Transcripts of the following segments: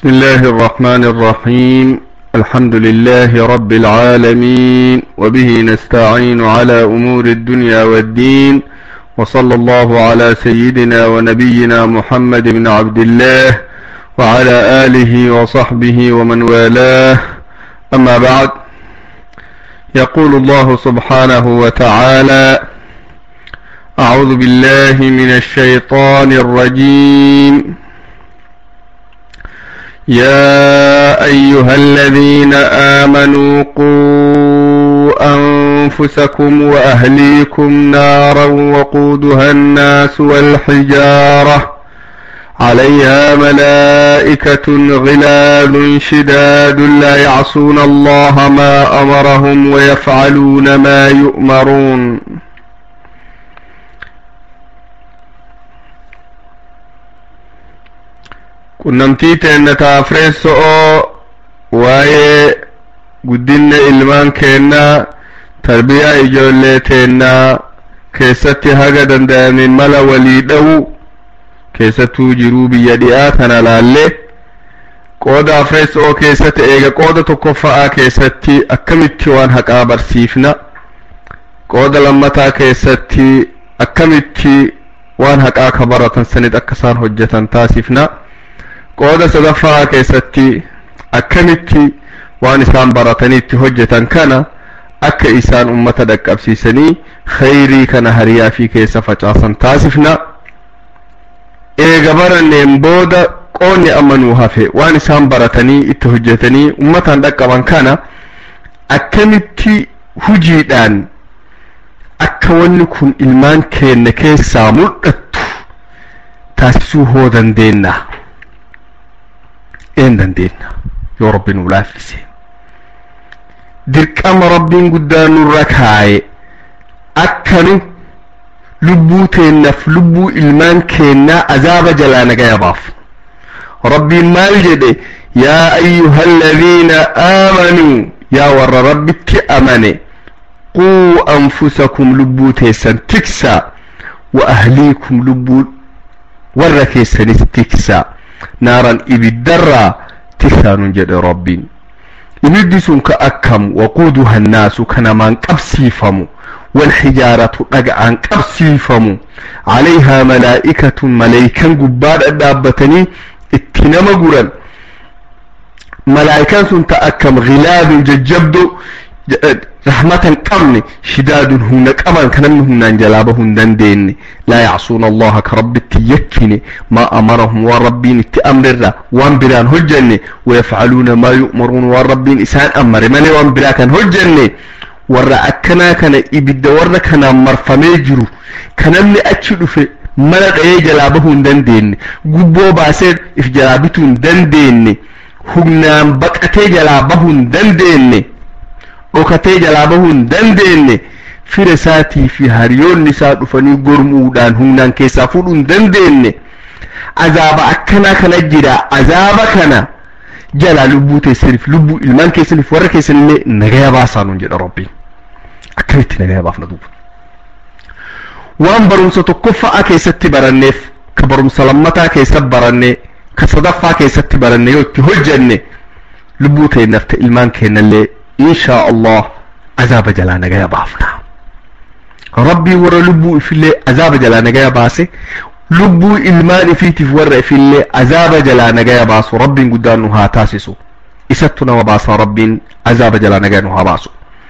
بسم الله الرحمن الرحيم. الحمد لله رب العالمين، وبه نستعين على أمور الدنيا والدين، وصلى الله على سيدنا ونبينا محمد بن عبد الله وعلى آله وصحبه ومن والاه. أما بعد، يقول الله سبحانه وتعالى: أعوذ بالله من الشيطان الرجيم. يا أيها الذين آمنوا قوا أنفسكم وأهليكم نارا وقودها الناس والحجارة عليها ملائكة غلال شداد لا يعصون الله ما أمرهم ويفعلون ما يؤمرون. qunnamtii teenna taafreessoo waa'ee guddinna ilmaan keennaa tarbiyaa ijoollee teennaa keessatti haga danda'ameen mala walii dha'u keessattuu jiruu biyya dhi'aa tana laallee qooda afreessoo keessatti eega qooda tokkoffa'aa keessatti akkamitti waan haqaa barsiifna, qooda lammataa keessatti akkamitti waan haqaa ka baratan sanit akka isaan hojjetan taasifna, qooda sadaffaa keessatti akkamitti waan isaan baratanii itti hojjetan kana akka isaan ummata dhaqqabsiisanii khayrii kana hariyaa fi keessa facaasan taasifna. Eega baranneen booda qoonni amanuu hafe waan isaan baratanii itti hojjetanii ummataan dhaqqaban kana akkamitti hujiidhaan akka wanni kun ilmaan keenya keessaa mul'attu taasisuu hoo dandeenna? een dandeenya yoo rabbi nu laaffise. Dirqama rabbiin guddaan nurra kaaye akka nu lubbuu teennaaf lubbuu ilmaan keennaa azaaba jalaa nagaya baafnu. Rabbiin maal jedhe? yaa ayyuhalladhiina aamanuu, yaa warra rabbitti amane, quu anfusakum, lubbuu teessan tiksaa, wa ahliikum, lubbuu warra keessanis tiksaa, naaran ibiddarraa tiksaanun jedhe rabbiin. ibiddi sun ka akkam? waquuduha annaasu, ka namaan qabsiifamu, walxijaaratu dhaga'aan qabsiifamu, calayhaa malaa'ikatun, malaa'ikan gubbaadha dhaabbatanii itti nama guran. malaa'ikan sun ta akkam? gilaadun, jajjabdo, rahmatan qabne, shidaadun, humna qaban ka namni humnaan jalaa bahuu hin dandeenye. laa yacsuuna allaha, ka rabbitti yakkine, maa amarahum, waan rabbiin itti amrerra waan biraan hojjenne, wayafcaluuna maa yu'maruun, waan rabbiin isaan amare malee waan biraa kan hojjenne. warra akkanaa kana ibidda warra kanaan marfamee jiru ka namni achi dhufe mana dha'ee jalaa bahuu hin dandeenye, gubboo baasee if jalaa bituu hin dandeenye, humnaan baqatee jalaa bahuu hin dandeenye, dhokatee jalaa bahuu hin dandeenye, fira isaatii fi hariyoonni isaa dhufanii gormuudhaan humnaan keessaa fuudhuu hin dandeenye. azaaba akkanaa kana jira. azaaba kana jalaa lubbuu teessaniif, lubbuu ilmaan keessaniif, warra keessanillee nagaya baasaa nuun jedha rabbiin. akkamitti nagaya baafna duuba? waan barumsa tokkoffaa keessatti baranneef, ka barumsa lammataa keessatti baranne, ka sadaffaa keessatti baranne yoo itti hojjenne lubbuu teennaaf ta'e ilmaan keenyallee inshaa Allah azaaba jalaa nagaya baafna. rabbii warra lubbuu ifillee azaaba jalaa nagaya baase, lubbuu ilmaan ifiitiif warra ifillee azaaba jalaa nagaya baasu rabbiin guddaan nu haa taasisu. isattu nama baasa rabbiin, azaaba jalaa nagaya nu haa baasu.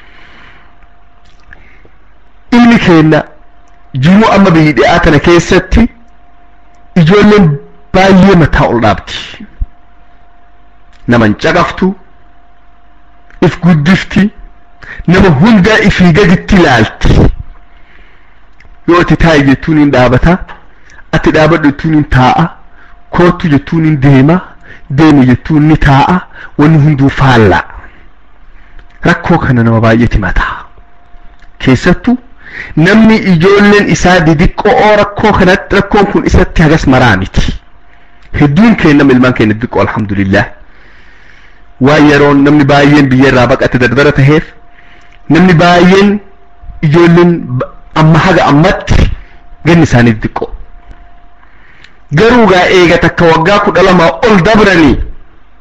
ilmi keenya jiruu amma biyyi dhi'aa tana keessatti ijoolleen baay'ee mataa ol dhaabdi. naman caqaftu, if guddifti, nama hundaa ifii gaditti ilaalti. yoo ati taa'i jettuun hin dhaabata, ati dhaabadhu jettuun hin taa'a, kootu jettuun hin deema, deemi jettuun ni taa'a, wanni hunduu faalla. rakkoo kana nama baay'eeti mataa keessattuu namni ijoolleen isaa didiqqoo rakkoo kanatti, rakkoon kun isatti hagas maraa miti. hedduun keenya nama ilmaan keenya didiqqoo alhamdulillah waan yeroon namni baay'een biyya irraa baqate dardara taheef, namni baay'een ijoolleen amma haga ammatti ganni isaanii didiqqoo. garuu gaa eega takka waggaa 12 ol dabranii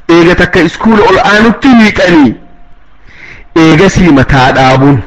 eega takka iskuula ol aanutti hiiqanii eegasii mataa dhaabuun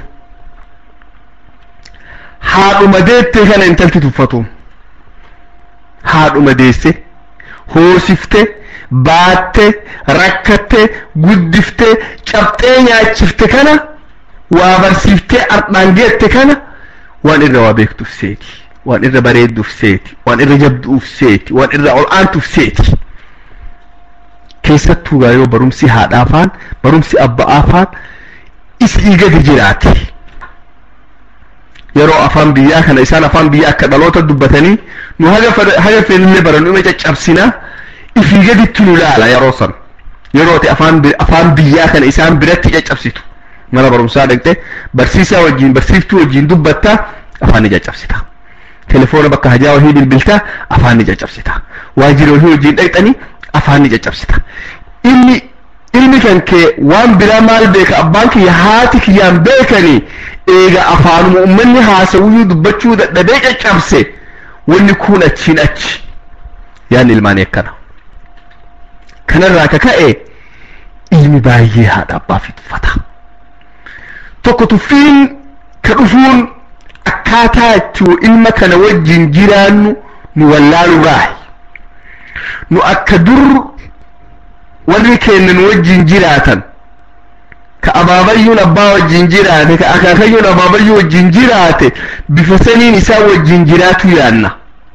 haadhuma deette kana intalti tuffatu haadhuma deesse hoosifte baatte rakkatte guddifte cabxee nyaachifte kana waa barsiiftee ardhaan geette kana waan irra waa beektuuf seeti waan irra bareedduuf seeti waan irra jabduuf seeti waan irra ol aantuuf seeti keessattuu gaayoo barumsi haadhaafaan barumsi abba'aafaan isii gadi jiraate yeroo afaan biyyaa kana isaan afaan biyyaa akka dhaloota dubbatanii nu haga feenillee barannu ima caccabsinaa ifii gaditti nu laala yeroo san yerooti afaan biyyaa kana isaan biratti caccabsitu mana barumsaa dhaqxe barsiisaa wajjin barsiiftuu wajjin dubbattaa afaan ni caccabsita telefoona bakka hajaa wahii bilbiltaa afaan ni caccabsita waajjira wahii wajjin dhaqxanii afaan ni caccabsita ilmi kan kee waan biraa maal beeka abbaan kiyya haati kiyyaan beekanii eega afaanuma ummanni haasawuyyuu dubbachuu dadhabee caccabse wanni kun achiin achi yaan ilmaanii akkana kanarraa ka ka'e ilmi baay'ee haadha abbaaf tuffata tokko tuffiin ka dhufuun akkaataa itti ilma kana wajjin jiraannu nu wallaalu raahi nu akka dur warri keenya nu wajjin jiraatan ka abaabayyuun abbaa wajjin jiraate ka akaakayyuun abaabayyuu wajjin jiraate bifa saniin isaan wajjin jiraatu yaanna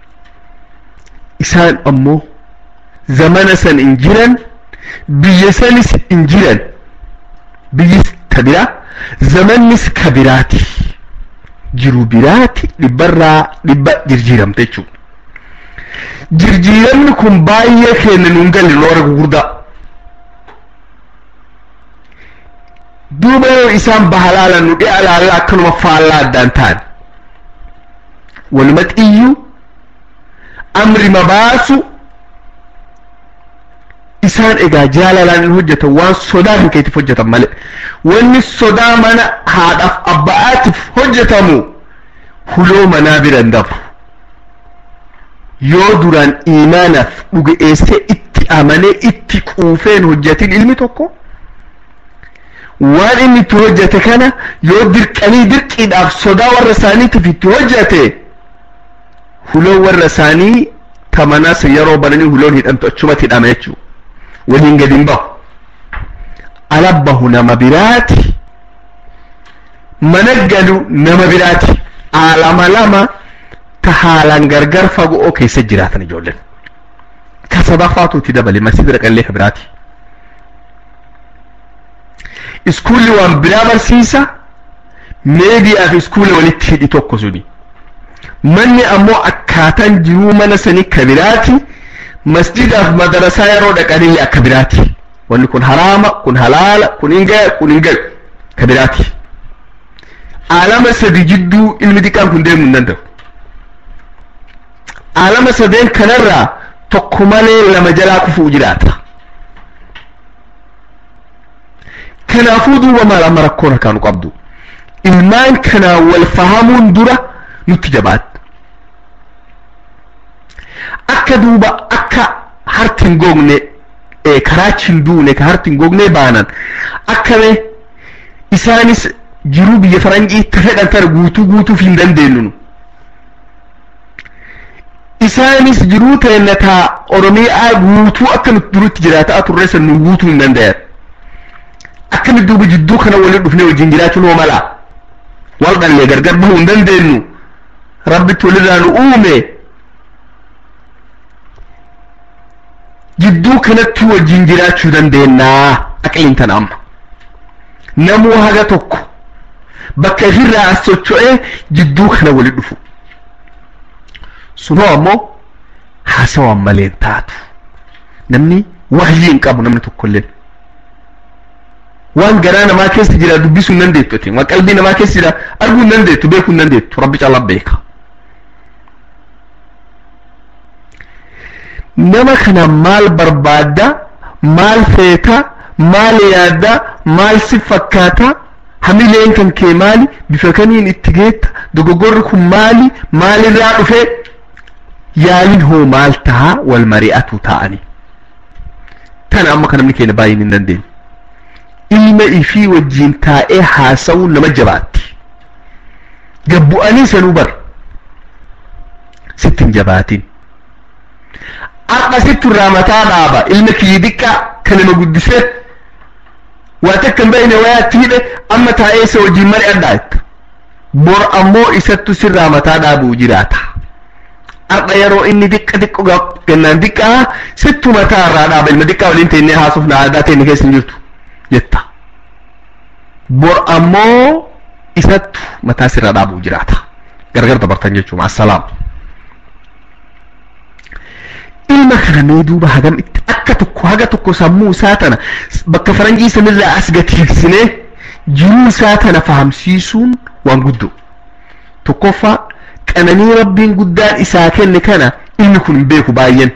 isaan ammoo zamana san hin jiran biyya sanis hin jiran biyyis ka biraa zamannis ka biraati jiru biraati dhibbarraa dhibba jirjiiramte jechuudha jirjiiramni kun baay'ee keenya nuun galle loora gugurdaa duuba yoo isaan bahalaalan nu dhi'a laalla akkanuma faallaa addaan ta'an walumatti iyyuu amri mabaasu isaan egaa jaalalaan hin hojjetan waan sodaa kan keetiif hojjetan malee wanni sodaa mana haadhaaf abba'aatiif hojjetamu huloo manaa bira hin dabru yoo duraan iimaanaaf dhuga'eessee itti amanee itti quufeen hojjetin ilmi tokko waan inni itti hojjete kana yoo dirqanii dirqiidhaaf sodaa warra isaaniitiif itti hojjete huloon warra isaanii tamanas yeroo bananii huloon hidhamtu achumatti hidhama jechuudha waliin gadi hin bahu alabbahu nama biraati mana galu nama biraati aalama lama ta haalaan gargar fagoo keessa jiraatan ijoolleen ka sadaffaatuutti dabale masjida dhaqallee ka biraati iskuulli waan biraa barsiisa meediyaa fi iskuulli walitti hidhi tokko suni manni ammoo akkaataan jiruu mana sanii ka biraati masjidaaf madarasaa yeroo dhaqanillee akka biraati wanni kun haraama kun halaala kun hin galu ka biraati aalama sadi jidduu ilmi xiqqaan kun deemuu hin danda'u aalama sadeen kanarraa tokko malee lama jalaa kufuu jiraata kanaafuu duuba maal amma rakkoon akkaanu qabdu ilmaan kanaa wal fahamuun dura nutti jabaata akka duuba akka harti hin gogne karaachi hin duune ka harti hin gogne baanan akkame isaanis jiruu biyya faranjii itti fedhan tana guutuuf hin dandeenyu isaanis jiruu ta'enna taa oromiyaa guutuu akka nuti durutti jiraataa turre san nu guutuu hin dandayan akkami duuba jidduu kana waliin dhufnee wajjin jiraachuu noo mala wal dhallee gargar bahuu hin dandeenyu rabbitti walirraa nu uume jidduu kanatti wajjin jiraachuu dandeennaa aqliin tana amma namuu haga tokko bakka ifirraa as socho'ee jidduu kana waliin dhufu sunoo ammoo haasawaan malee hin taatu namni wahyii hin qabu namni tokkolleen waan garaa namaa keessa jira dubbisuu hin dandeettu waan qalbii namaa keessa jira arguu hin dandeettu beekuu hin dandeettu rabbi caalaa beeka nama kana maal barbaadda maal feeta maal yaadda maal si fakkaata hamileen kan kee maali bifa kamiin itti geetta dogoggorri kun maali maalirraa dhufe yaaliin hoo maal taha wal mari'atu ta'ani tana amma kan namni keenya baay'een hin dandeenye ilma ifii wajjin taa'ee haasawuu nama jabaatti gabbu'anii sanuu bar sittin jabaatin akka sittu irraa mataa dhaaba ilma kiyyi diqqaa kan nama guddisee waa takka hin beekne wayaatti hidhe amma taa'ee isa wajjin mari'adhaa jetta bor ammoo isattu sirraa mataa dhaabuu jiraata arda yeroo inni diqqo gannaan diqqaa sittu mataa irraa dhaaba ilma diqqaa waliin teennee haasuuf na aadaa teenne keessa hin jirtu jetta bor ammoo isattu mataa sirraa dhaabuu jiraata gargar dabartan jechuun assalaam ilma kana mee duuba hagam itti akka tokko haga tokko sammuu isaa tana bakka faranjii sanirraa as gatiiksine jiruu isaa tana fahamsiisuun waan guddoo tokkoffaa qananii rabbiin guddaan isaa kenne kana ilmi kun hin beeku baay'een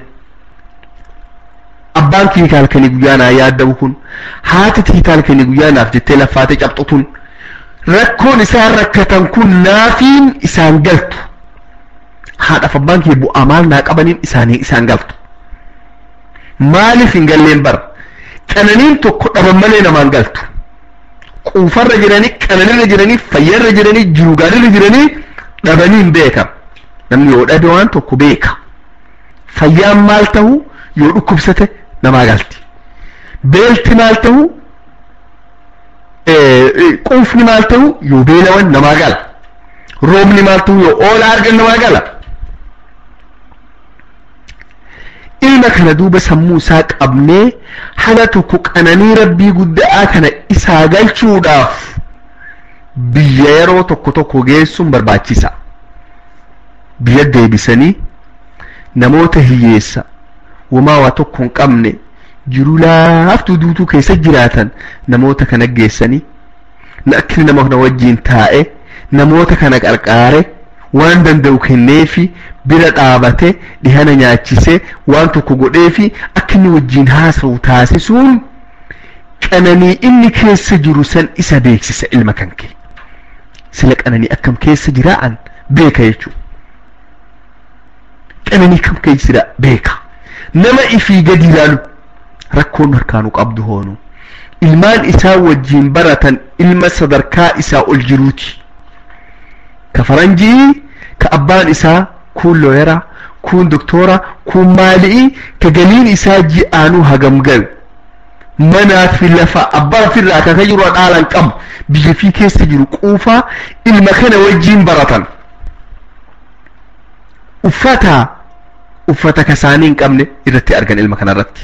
abbaan kii halkanii guyyaa naa yaaddabu kun haati tii halkanii guyyaa naaf jettee laffaatee cabxu tun rakkoon isaan rakkatan kun naafiin isaan galtu haadhaaf abbaan kee bu'aa maal naa qabaniin isaan galtu maaliif hin galleen bar qananiin tokko dhaban malee namaan galtu quufarra jiranii qananirra jiranii fayyarra jiranii jiru gaariirra jiranii dhabanii hin beekan namni yoo dhabe waan tokko beeka fayyaan maal ta'u yoo dhukkubsate namaa galti beelti maal ta'u quufni maal ta'u yoo beelawan namaa gala roobni maal ta'u yoo oola argan namaa gala ilma kana duuba sammuu isaa qabnee haala tokko qananii rabbii guddaa kana isaa galchuudhaaf biyya yeroo tokko geessuun barbaachisa biyya deebisanii namoota hiyyeessa wamaa waa tokko hin qabne jiruu laaftuu duutuu keessa jiraatan namoota kana geessanii akki nama kana wajjiin taa'e namoota kana qarqaare waan danda'u kenneefi bira dhaabate dhihana nyaachisee waan tokko godheefi akka inni wajjiin haasa'u taasisuun qananii inni keessa jiru san isa beeksisa ilma kan kee sila qananii akkam keessa jiraa'an beeka jechuudha qananii kam keessa jira beeka nama ifii gadi ilaalu rakkoon harkaanu qabdu hoonu ilmaan isaa wajjiin baratan ilma sadarkaa isaa ol jiruuti ka faranjii ka abbaan isaa kun looyera kun doktora kun maali'i ka galiin isaa ji'aanuu hagam galu manaa fi lafa abbaa firraa kan jiru dhaalan qabu biyya fi keessa jiru quufaa ilma kana wajjiin baratan uffata kasaanii hin qabne irratti argan ilma kana irratti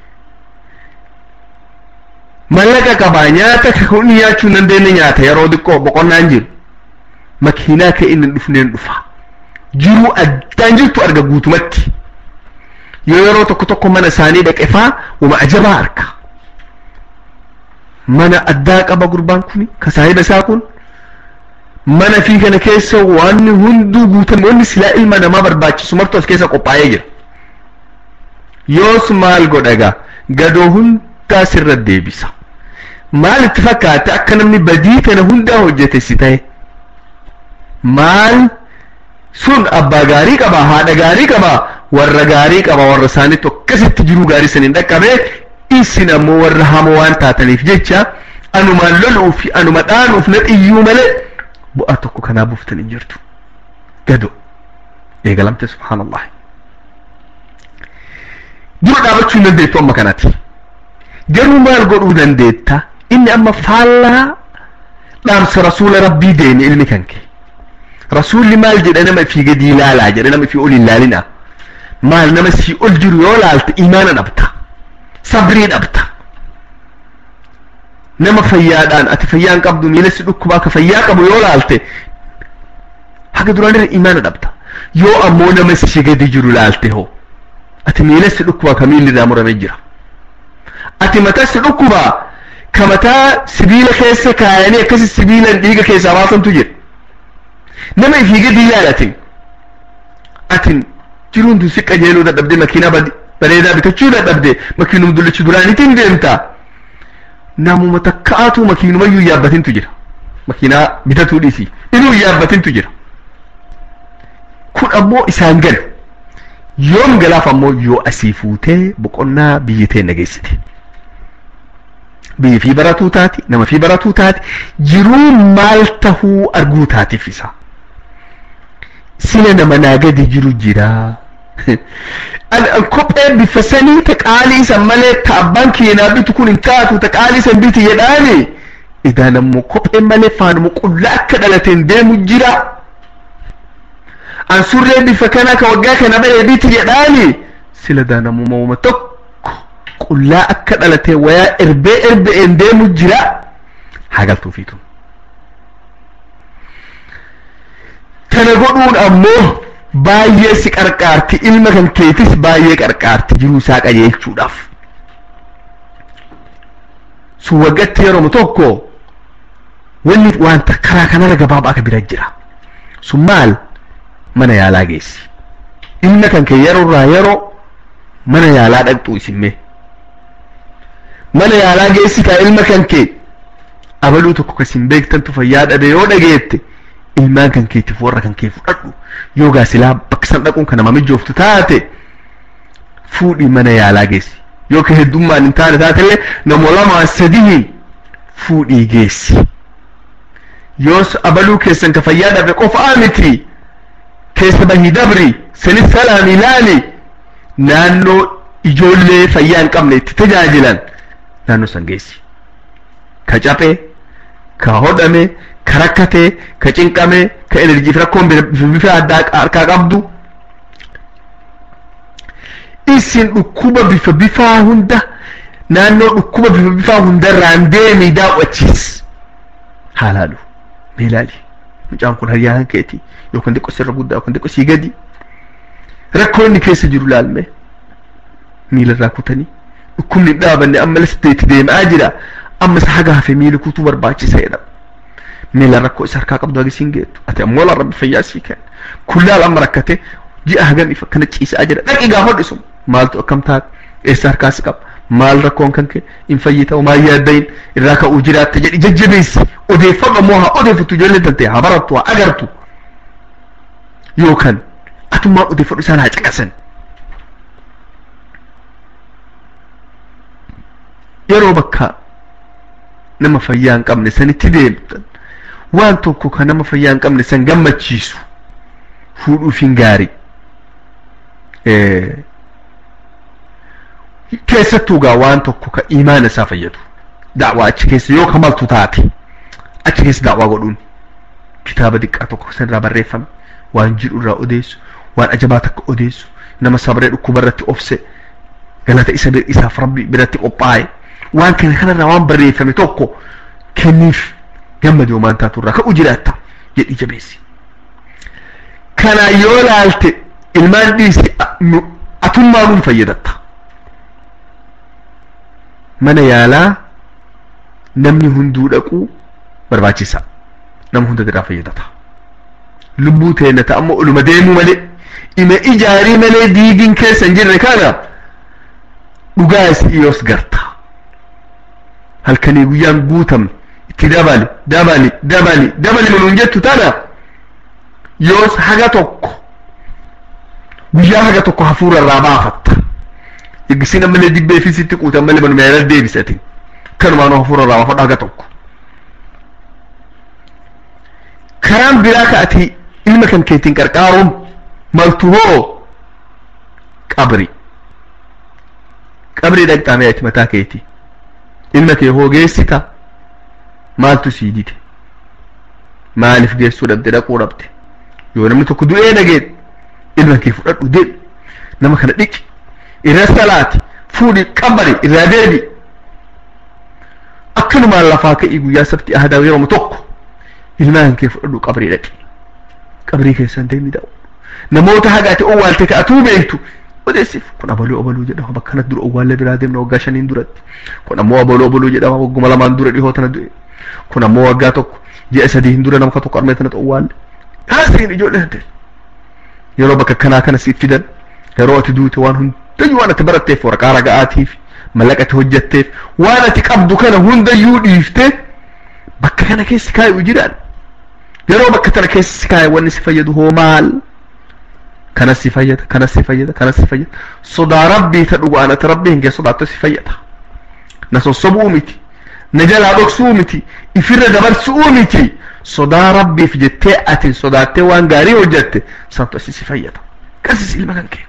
mallaqa qabaa nyaata ka kun nyaachuu hin dandeenye nyaata yeroo xiqqoo boqonnaan jiru makiinaa ka inni dhufneen dhufa jiruu addaan jirtu arga guutumatti yeroo tokko mana isaanii dhaqefaa wama ajabaa arka mana addaa qaba gurbaan kun ka saahiba isaa kun mana fi kana keessa waan hunduu guutame wanni silaa ilma namaa barbaachisu martu as keessa qophaa'ee jira yoos maal godhaga gadoo hundaa sirra deebisa maal itti fakkaate akka namni badii kana hundaa hojjete si ta'e maal sun abbaa gaarii qaba haadha gaarii qaba warra gaarii qaba warra isaaniitti akkasitti jiruu gaarii saniin dhaqqabee isin ammoo warra hamoo waan taataniif jecha anumaan loluu fi anuma dhaanuuf na xiyyuu malee bu'aa tokko kanaa buuftan hin jirtu gado eegalamte subhaanallah dura dhaabachuu hin dandeettu amma kanatti garuu maal godhuu dandeetta inni amma faallaa dhaamsa rasuula rabbii deeme ilmi kan kee rasuulli maal jedha nama fi gadi ilaalaa jedha nama fi ol ilaalina maal nama si ol jiru yoo laalte imaana dhabta sabrii dhabta nama fayyaadhaan ati fayyaan qabdu miila si dhukkubaa ka fayyaa qabu yoo laalte haga duraanirra imaana dhabta yoo ammoo nama si gadi jiru laalte hoo ati miila si dhukkubaa ka miilli irraa muramee jira ati mataa si dhukkubaa ka mataa sibiila keessa kaayanii akkasi sibiilan dhiiga keessaa baasantu jira nama ifii gadi ilaalatin atin jiruun tun si qajeeluu dadhabde makiinaa bareedaa bitachuu dadhabde makiinum dullachi duraanitiin deemta namuma takka'aatu makiinumayyuu yaabbatintu jira makiinaa bitatuu dhiisi inuu yaabbatintu jira kun ammoo isaan galu yoom galaaf ammoo yoo asii fuutee boqonnaa biyya tee nageessite biyya fi baratuu taati nama fi baratuu taati jiruu maal tahuu arguu taatiif isa sila nama naa gadi jiru jira kophee bifa sanii ta qaalii san malee ta abbaan keenyaa bitu kun hin taatu ta qaalii san biti jedhaani idan ammoo kophee malee faanuma qullaa akka dhalateen deemu jira an surree bifa kana ka waggaa kana balee biti jedhaani sila daanamuu mawuma tokko qullaa akka dhalatee wayaa erbeen deemu jira hagaltuu fiitu tana godhuun ammoo baay'ee si qarqaarti ilma kan keetis baay'ee qarqaarti jiruu isaa qajeelchuudhaaf sun waggatti yeroo tokko wanni wanta karaa kanarra gabaabaa akka bira jira sun maal mana yaalaa geessi ilma kan kee yeroo mana yaalaa dhaqxu isimme mana yaalaa geessi kaa ilma kan kee abaluu tokko kasin beektantu fayyaa dhabe yoo dhageette ilmaan kan keetiif warra kan kee fudhadhu yoo gaasilaa bakka san dhaquun kan nama mijooftu taate fuudhii mana yaalaa geessi yoo ka heddummaan hin taane taatellee nama lamaa sadiin fuudhii geessi yoos abaluu keessan ka fayyaa dhabe qofaa miti keessa bahii dabri sanis salaam ilaali naannoo ijoollee fayyaa hin qabne itti tajaajilan naannoo san geessi ka caphee ka hodhame ka rakkatee ka cinqame ka enerjiif rakkoon bifa addaa harkaa qabdu isin dhukkuba bifaa hunda naannoo dhukkuba bifaa hundarraan deemii daawwachiis haalaalu meelaali mucaan kun hariyaa keeti yookaan xiqqoo sirra guddaa yookaan xiqqoo sii gadi rakkoo inni keessa jiru laalme miilarraa kutanii dhukkubni hin dhaabanne amma lasteetti deemaa jira amma isa haga hafe miila kutuu barbaachisaadha miila rakkoo isa harkaa qabdu hagisiin geettu ati ammoo laan rabbi fayyaa sii kenna kullaal amma rakkate ji'a hagam ifa kana ciisaa jira dhaqi gaa hodhisu maaltu akkam taate eessa harkaa si qaba maal rakkoon kan kee hin fayyita maal yaaddayin irraa ka'uu jiraatte jedhi jajjabeessi odeeffadhu ammoo haa odeeffattu ijoollee tantee haa barattu haa agartu yookaan atummaa odeeffadhu isaan haa caqasan yeroo bakka nama fayyaa hin qabne sanitti deemtan waan tokko kan nama fayyaa hin qabne san gammachiisu fuudhuuf hin gaarii keessattuu gaa waan tokko ka imaana isaa fayyadu da'waa achi keessa yoo kamaltu taate achi keessa da'waa godhuun kitaaba diqqaa tokko sanirraa barreeffame waan jedhu irraa odeessu waan ajabaa takka odeessu nama sabree dhukkuba irratti obse galata isaaf rabbi biratti qophaa'e waan kanarraa waan barreeffame tokko kenniif gammadi homaan taatu irraa ka'u jiraatta jedhi jabeessi kana yoo laalte ilmaan dhiisi atummaa nuun fayyadatta mana yaalaa namni hunduu dhaquu barbaachisa nama hunda irraa fayyadata lubbuu teenya ta'a ammoo oluma deemuu malee ima ijaarii malee diigiin keessa hin jirre kana dhugaa isii yoos garta halkanii guyyaan guutamne itti dabali manuun jettu tana yoos haga tokko guyyaa haga tokko hafuura irraa baafatta eegisiin ammallee dibbee fi sitti quutan malee manuma yaalaa deebisatin kanumaan hafuura irraa baafadhu haga tokko karaan biraa ka'ati ilma kan keetiin qarqaaruun maltu hoo qabri dhaqxaamee ati mataa keetii ilma kee hoo geessita maaltu sii dide maaliif geessuu dhabde dhaquu dhabde yoo namni tokko du'ee dhageen ilma kee fudhadhu deemi nama kana dhiqi irra salaati fuudhi qabari irraa deebi akkanumaan lafaa ka'ii guyyaa sabti ahadaa yeroo tokko ilmaan kee fudhadhu qabrii dhaqi qabrii keessan deemi da'u namoota hagaati owwaalte ka'atuu beektu odeessiif kun abaluu jedhama bakka kanatti dura owwaallee biraa deemna waggaa 5 duratti kun ammoo abaluu jedhama wagguma 2 dura dhihoo tana du'e kun ammoo waggaa tokko ji'a 3 dura nama tokko armee tanatti owwaalle haasiin ijoollee hante yeroo bakka kanaa kana siif fidan yeroo ati duute waan hundayyuu waan ati baratteef waraqaa raga'aatiif mallaqati hojjetteef waan ati qabdu kana hundayyuu dhiiftee bakka kana keessi kaayuu jiraan yeroo bakka tana keessi kaayee wanni si fayyadu hoo maal kanas si fayyada sodaa rabbii ta dhugaan ati rabbii hin sodaattu si fayyada na sossobuu miti نجلا بكسومتي إفرد برسومتي صدا ربي في جتة صداتي وانقاري وجدت سانتو أسيسي فيتا كاسس المكان كي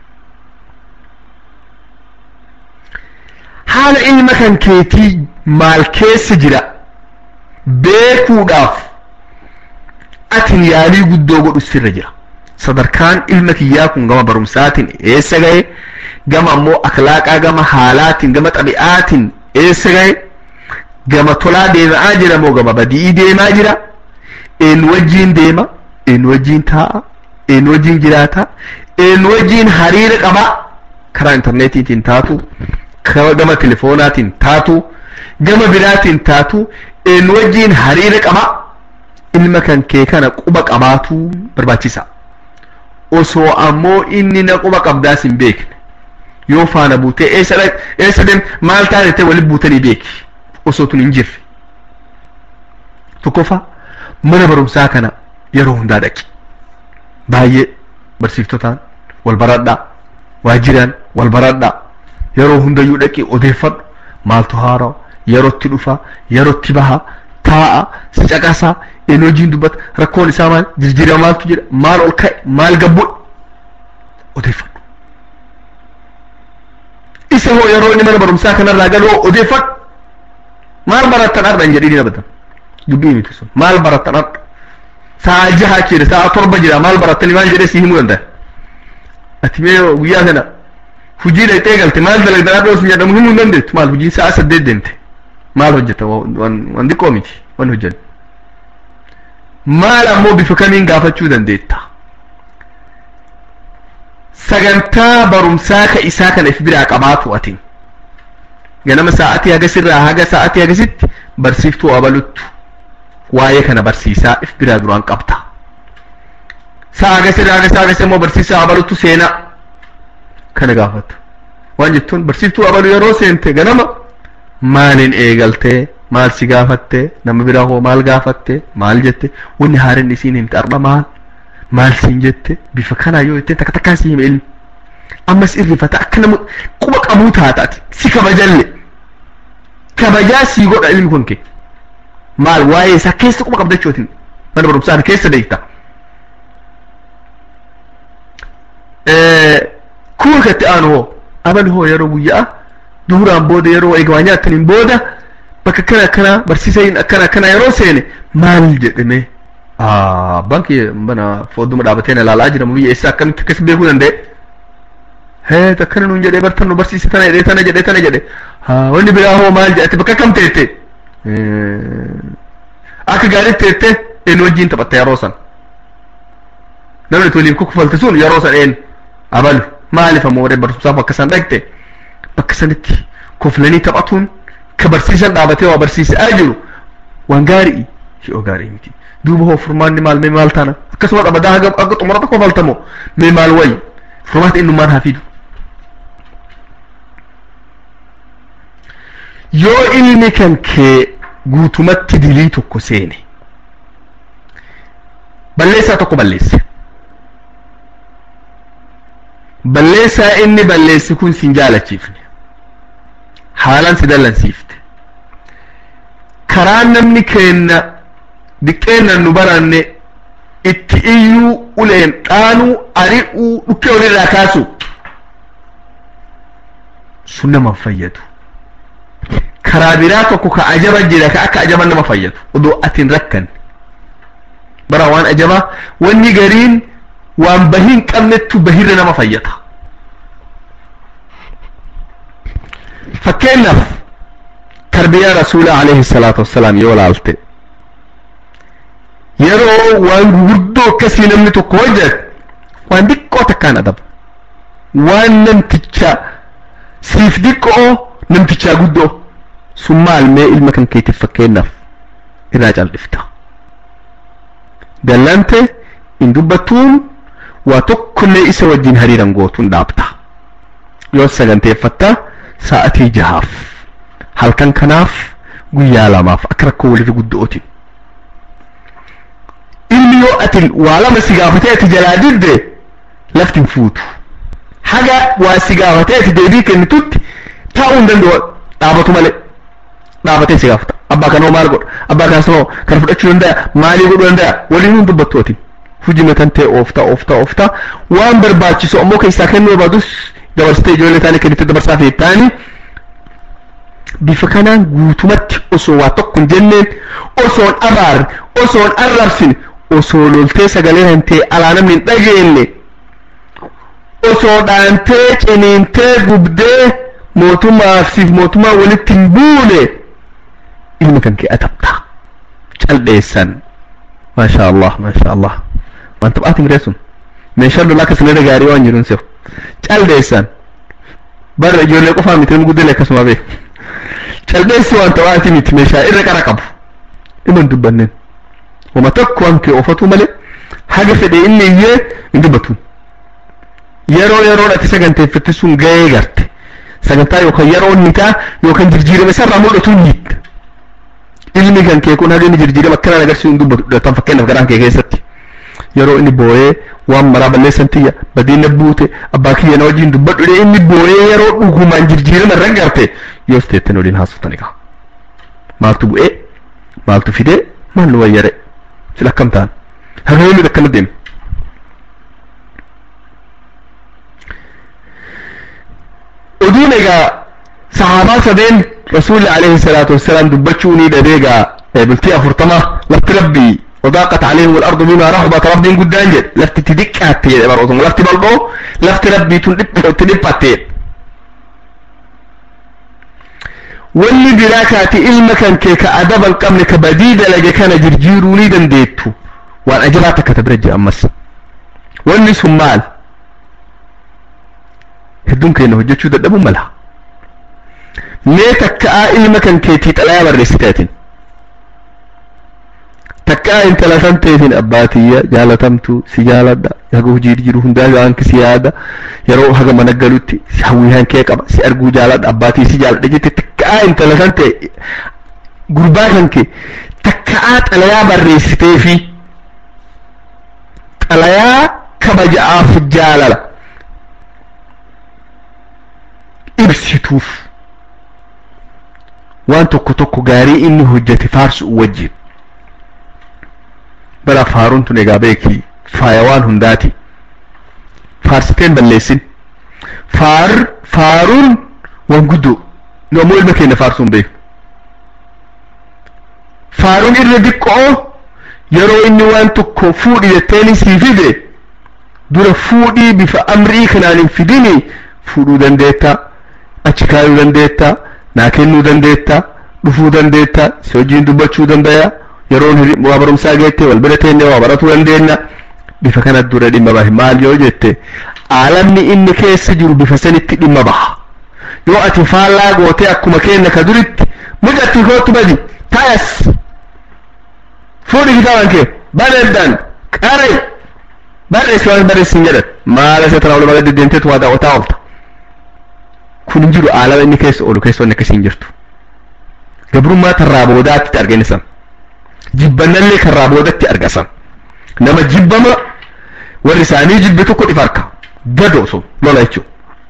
حال المكان كيتي مال كيس جرا بيكو داف أتن يالي قدو قدو السر جرا صدر كان علمك إياكم قام برمسات إيسا غاي قام أمو أخلاقا قام حالات قام طبيعات إيسا غاي قام طلا ديما آجرا مو قام بديئي ديما جرا إن وجين ديما إن وجين تاء إن وجين جراتا إن وجين حرير قبا كرا انترنتي تنتاتو قام تليفونات تاتو قام برات تاتو إن وجين حرير قبا المكان كي كان قبا قباتو برباتيسا osoo ammoo inni naquma qabdaas hin beekne yoo faana buutee eessa deem maal taatee waliin buutanii beeki osoo tun hin jirre tokkoffaa mana barumsaa kana yeroo hundaa dhaqi baay'ee barsiiftotaan wal baradhaa waajiraan wal baradhaa yeroo hundayyuu dhaqi odeeffadhu maaltu haaraa yerootti dhufa yerootti baha taa'a si caqasaa enojiin dubbata rakkoon isaa maal jirjira maaltu jira maal ol ka'e maal gabbuudha odeeffadhu isa hoo yeroo inni mana barumsaa kanarraa galoo odeeffadhu maal barattan arda hin jedhini abadan dubbii miti sun maal barattan arda sa'a jaha jira sa'a torba jira maal barattani maal jedhee si himuu danda'a ati mee guyyaa kana hujii dhaqxee galte maal dalagdan arda osin jedhamu himuu hin dandeettu maal hujii sa'a 8 deemte maal hojjeta waan xiqqoo miti waan hojjennu maal ammoo bifa kamiin gaafachuu dandeetta sagantaa barumsaa ka isaa kana if biraa qabaatu atiin ganama sa'atii hagasirraa haga sa'atii hagasitti barsiiftuu abaluttu waa'ee kana barsiisaa if biraa duraan qabta sa'a hagasirraa haga sa'a hagasii immoo barsiisaa abaluttu seenaa kana gaafatu waan jettuun barsiiftuu abalu yeroo seente ganama maaliin eegaltee maal si gaafatte nama biraa hoo maal gaafatte maal jette wanni haareen isiin himte arba maal siin jette bifa kanaa yoo jettee takka takkaan si hime ilmi ammas irrifata akka nama quba qabuu taataati si kabajalle kabajaa sii godha ilmi kun kee maal waa'ee isaa keessa quba qabdachootiin mana barumsaa keessa beekta kuwa katti aanu hoo aban hoo yeroo guyyaa duuraan booda yeroo eegawaa nyaataniin booda bakka kana barsiisaan akkana yeroo seene maal jedhame banki bana fodduma dhaabatee na ilaalaa jira biyya eessa akkamitti akkas beekuu danda'e hee takkana nuun jedhee bartannu barsiise tana jedhe wanni biraa hoo maal jedhate bakka kam teette akka gaariitti teette een wajjiin taphatte yeroo san namni toliin kukkufalte sun yeroo san een abalu maaliif ammoo warreen barsiisaaf bakka san dhaqxe bakka sanitti kuflanii taphatuun ka barsiisan dhaabatee waa barsiisaa jiru waan gaarii shi'oo gaarii miti duuba hoo furmaanni maal taana akkasuma dhabadaa akka xumurata kofaltamoo mee maal wayi furmaata innummaan haa fidu yoo ilmi kan kee guutumatti dilii tokko seene balleessaa tokko balleessaa inni balleessi kun sin jaalachiifne haalaan si dallansiifte karaan namni keenna diqqeennan nu baranne itti iyyuu uleen dhaanuu ari'uu dhukkee olirraa kaasu sun nama fayyadu karaa biraa tokko ka ajaban jira ka akka ajaban nama fayyadu odoo atin rakkan bara waan ajabaa wanni gariin waan bahiin qabnettu bahirra nama fayyada fakkeenyaaf tarbiyaa rasuula alayhi salaatu wassalaam yoo laalte yeroo waan gurguddoo akkasii namni tokko hojjete waan diqqoo takkaan adaba waan namticha siif diqqoo namtichaa guddoo sun maal mee ilma kan keetiif fakkeenyaaf irraa caldhifta gallante in dubbattuun waa tokkollee isa wajjin hariiran gootuun dhaabta yoo saganteeffatta sa'atii 6 halkan kanaaf guyyaa 2 akka rakkoo walirra guddootiin ilmi yoo ati waa lama si gaafatee ati jalaa didde laftin fuutu haga waa si gaafatee ati deebii kennitutti taa'uu hin danda'u dhaabatu malee dhaabatee si gaafata abbaa kanoo maal godha abbaa kanoo kan fudhachuu danda'a maalii godhuu danda'a waliin hin dubbattooti hujii tan ta'e oofta waan barbaachisu ammoo keessaa kennuu barbaadus dabarsitee ijoollee taanii kennitte dabarsaa fi taanii bifa kanaan guutumatti osoo waa tokko hin jenneen osoon abaarre osoon arrabsine osoo loltee sagalee hin ta'e alaa namni hin dhageenye osoo dhaantee ciniintee gubdee mootummaaf siif mootummaa walitti hin buune ilma kan kee adabta caldeessan maasha Allah waan taphaatiin reessun meeshaan lolaa akkasuma gaarii waan jiruun seef caldeessan barra ijoollee qofaa miti nama guddee akkasuma beeku caldeessi waan taphaatii miti meeshaa irra qara qabu dhimma hin dubbanneen wama tokko waan kee oofatu malee haga fedhe inni iyyee hin dubbatu yeroo ati saganteeffatti sun ga'ee garte sagantaa yookaan yeroo inni ta'a yookaan jirjiirama isarraa mul'atu hiitta ilmi kan kee kun haga inni jirjiirama akkanaan agarsiisu hin dubbatu tan fakkeenyaaf garaan kee keessatti yeroo inni boo'ee waan maraa balleessan tiyya badiina buute abbaa kiyya na wajjin dubbadhu inni boo'ee yeroo dhugumaan jirjiirama irra garte yoos teetten waliin haasoftan egaa maaltu bu'ee maaltu fidee maal nu wayyare sila akkam ta'an haga inni akkana deeme oduun egaa sahaabaa sadeen rasuulli alayhi salaatu wassalaam dubbachuu ni dhabeegaa bultii 40 lafti rabbii وضاقت عليهم الأرض بما رحبت ربهم قدان جد لفت تدكات يا برضو لفت بلقو لفت ربي تدبت واللي براكاتي المكان كيك أدب القمل كبديدة لجي كان جرجيروني دنديتو وأن أجراتك تبرجي أمس واللي سمال هدون كينو هجوشو دبو ملها ميتك المكان كيتي تلايا بالرستاتين takkaa intala san teetiin abbaatiyya jaalatamtu si jaaladha haga hojii jiru hundaa yaanki si yaada yeroo haga mana galutti si hawwihan kee qaba si arguu jaaladha abbaatii si jaaladha jette takkaa intala san ta'e gurbaa kan kee takkaa xalayaa barreessitee fi xalayaa kabajaaf jaalala ibsituuf waan tokko gaarii inni hojjete faarsu wajjin بلا فارون تنقى بيكي فايوان هنداتي فارستين بالليسين فارون وانقدو نومو المكين فارسون بيه فارون إلا ديكو يرو إني وان تكو فودي التاني سيفيدي دور فودي بفا أمريكا نالين فيديني فودو دنديتا أچكايو دنديتا ناكنو دنديتا دفو دنديتا سوجين دبچو دندايا يرون وابرم ساقيتي والبلتين وابرتو لندينا بفكان الدورة ديما باهي مال يوجدتي عالمني إني كيس سجر بفسنتي ديما باها يو أتفالا قوتي أكو مكينة كدورت مجدتي كوتو بدي تايس فوري كتابان كيف بردان كاري برس وان برس سنجرت ما لسي تراولو بغد الدينتت وادا وتاولتا كون نجيرو عالم إني كيس أولو كيس وانك سنجرتو قبرو ما ترابودات تارجينسان جبنا اللي كرابودتي أرقصا نما جبما ورساني جبتو كل فرقة قدوسو لولا يتشو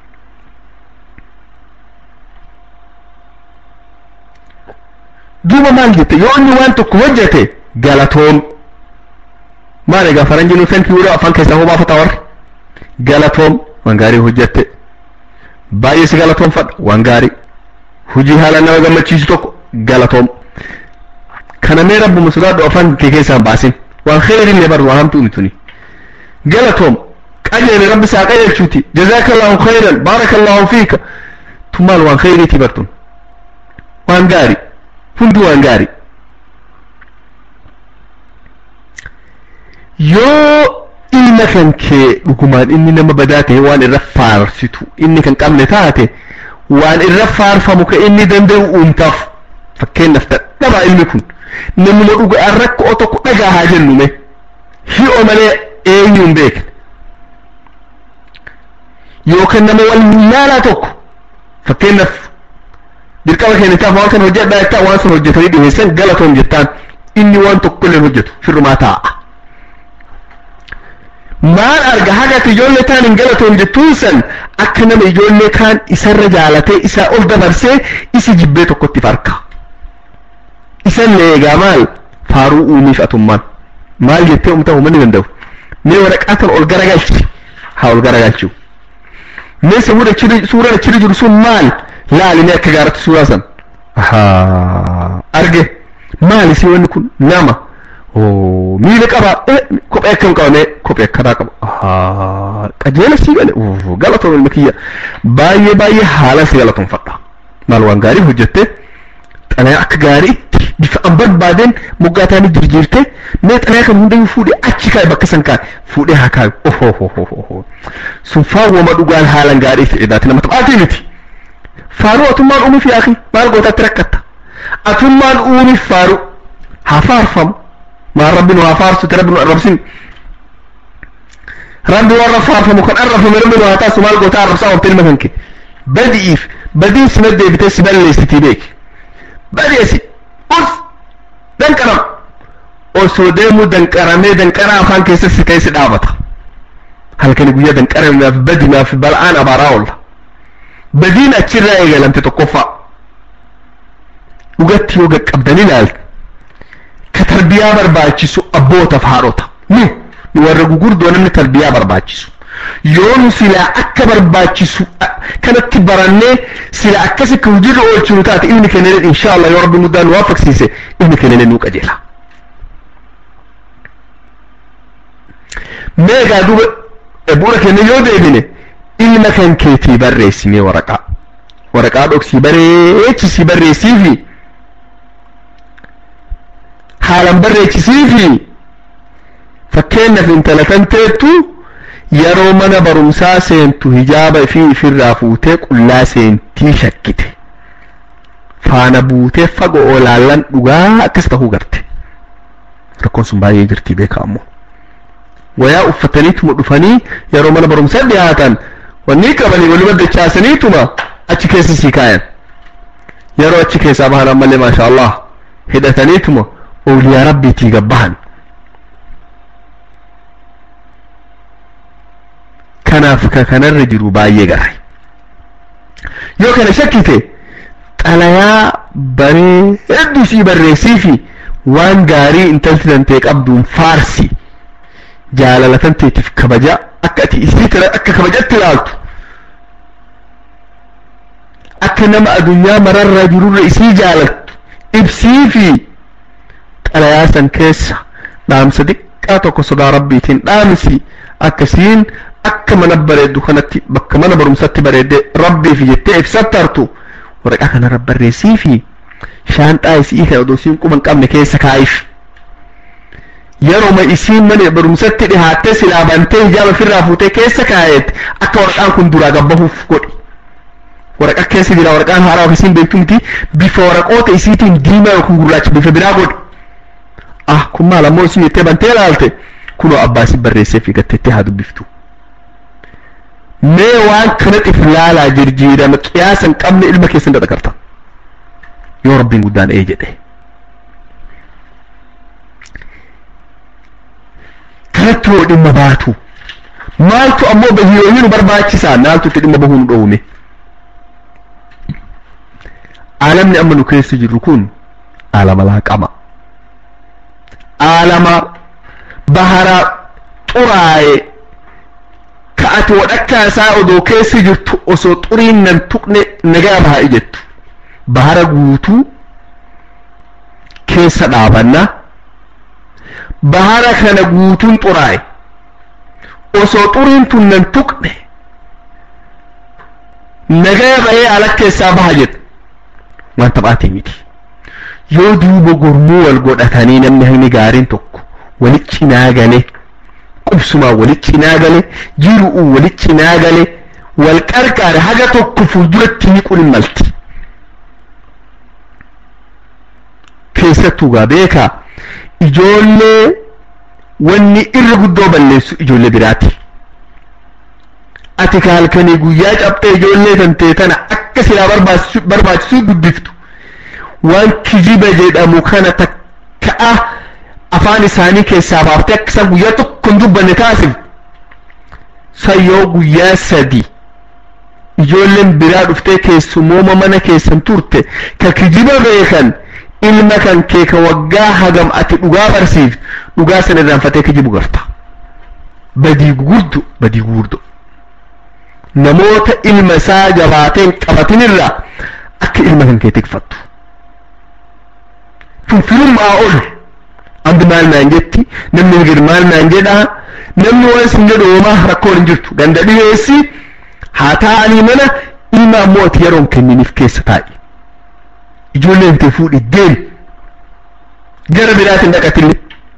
دوما ما نجت يوني وانتو كوجتي قالتهم ما نقا فرنجي نسان كيورا أفان كيسا هو ما فتاور قالتهم وانقاري هجت بايس قالتهم فد وانقاري هجي هالا نوغا ما تشيستوكو قالتهم كان مي رب مسلاد وفان كيسا باسين والخير اللي برضو أهمتو متوني قالتهم أجل رب ساقيا الشوتي جزاك الله خيرا بارك الله فيك تمال وان خيري تبرتون وانقاري فندو وانقاري يو إنك كان لكمان إني لما بداته وان الرفار ستو إني كان قبل تاته وان الرفار فمك إني دندو أمتف فكين نفتر نبا علمكم نمو مدوغ أرك أوتوكو أجا هاجن نمي هيو ملي أينيون بيك يو كان نمو والميالا توكو فكين نف بالكاوة كان نتاف وان كان هجات بايتا وان سن هجات ريدي هيسان غلطهم جتان إني وان توك كل هجاتو في الرماتا maan arga hagati ijoollee taan hin galatoon jettuun san akka nama ijoollee kaan isa irra jaalatee isaa ol dabarsee isi jibbee tokkotti farka إسلي جمال فاروق ونفعة مال جتهم تهم من يندو مي ورقات الأولجرجالش هاولجرجالشو مي سورة تشري جرسون مال لا لنا كجارة سورة سن أرجع مال سوى نكون نما أو ميل كبا كوب أكم كونه كوب أكدا كبا كجيل سيجال غلطون المكية باي حالة سيغلطون فتا مالوان غاري هجته أنا أكغاري بفأمبر بعدين مقاتاني جرجيرته نت أنا كان هندي فودي أشيكاي بكسنكا فودي هكاي أوه سوفا وما دوغان حالا غاري في إداتنا متبعاتينتي فارو أتمان أمي في أخي مالغو تتركتا أتمان أمي فارو هفارفم ما ربنا وافار ستربنا الربسين ربي ورفار فمكان أرف من ربنا واتاس مالغو تعرف ساوم تلمهنك بدي سمد بتس بلي ستيبيك بدي سي أوس دنكرم أوسو ديمو دنكرمي دنكرم خان كيسس كيس دابطة هل كان يقول دنكرم ما في بدي ما في بلعان أباراول بدينا تشرا إيجا لم تتقفى وقت يوقك أبدالي لالك كتربية برباچيسو أبوتا فهاروتا نورغو قردو نمي تربية برباچيسو يونو سلا أكا برباچيسو كانت تبراني سلا أكا سكوجيرو أولچنوتات إلمي كنين إن شاء الله يا رب مدان وافق سيسي إلمي كنين نوك أجيلا ميغا دوب أبونا كنين يودي بني إلما كان كيتي بريسي مي ورقا دوك سي بريسي في حالا بريسي في فكينا في انتلتان تيتو يرو من برمسا سينتو هجابة في الرافوتي قلا سينتي شكتي فانا بوتي فقو أولالان دوغا أكستهو غرتي ركون سنبايا جرتي بيكا أمو ويا أفتنيت مدفني يرو من برمسا دياتان ونيكا بني ولبد تشاسنيتما أتش كيسي سيكاين يرو أتش كيسا بحنا مالي ما شاء الله هدتنيتما أولياء ربي تيقبهن كان الرجل باية غري يو كان شكيته تلايا بري ادوسي بريسيفي وان غاري انتلتن تيك أبدون فارسي جالالتن تيتف كبجا أكتي استيتر أكا كبجا تلالتو أكا نما الدنيا مرر رجل رئيسي جالت ابسيفي تلايا سنكيسا دام صديقا توكو صدا ربي تين دامسي أكسين أكا من بريدو خانتي بكا من برمساتي بريد ربي في جتئف سترتو ورقا كان رب الرسيفي شانت آيسي إيكا ودوسين كومن كامن كيسا كايف يرو ما إسين من برمساتي دي هاتي سلابانتي جابا في الرافوتي كيسا كايت أكا ورقان كن درا قبهو فكوري ورقا كيسي دي ورقان هارا وكسين بيكتمتي بيفا ورقوت إسيتين ديما وكن قرلاش بيفا براغود كما لما إسين يتبانتي لالتي كنو أباسي برسيفي قد هادو بيفتو مي وان كانت إفلالا جرجيرا مقياسا قبل إلمك يسند ذكرتا يا ربي قدان إيجده كانت تود إما باتو مالتو أمو بهيوين برباتي سا نالتو تد إما بهون دومي عالمني أما نكيس جركون عالم الهك أما عالم بحر طرائي كأتو ودكا ساعدو كيسي جرتو أسو طرين ننتقن نجابها إجتو بحر قوتو كيسا دابنا بحر كان قوتون طرائي أسو طرين تننتقن نجابها على كيسا بحجت وانت بقاتي ميتي يودو بقرمو والقودتاني نمهيني قارين توكو ولكي ناغاني قبسما ولكي ناغاني جيرو ولكي ناغاني والكاركار حاجة توكو فلدرة تنيكو الملتي كيستو غابيكا إجولي واني إرغدو بلسو إجولي براتي أتي كالكني قوياج أبتا إجولي تنتيتانا أكسلا برباجسو قدفتو وان كجيبه جيد أموكانا تكأه أفاني ساني كيسا بافتي أكسا قويا تكون جبا نتاسف سيو قويا سدي إجولين براد افتي كيسو موما منا كيسان تورتي كجيبه بيخان ilma kan kee ka waggaa hagam ati dhugaa barsiif dhugaa sana irraanfatee kijibu garta. Badii gurguddo namoota ilma isaa jabaateen qabatinirraa akka ilma kan kee tikfattu. Firummaa ol andi maal naan jetti, namni gad maal naan jedhaa, namni waan sin jedhu homaa rakkoon hin jirtu. Ganda dhiyeessi haa ta'anii mana ilma ammoo ati yeroon kenniniif keessa taa'i. Ijoolleen tee fuudhi deemi gara biraatiin dhaqatillee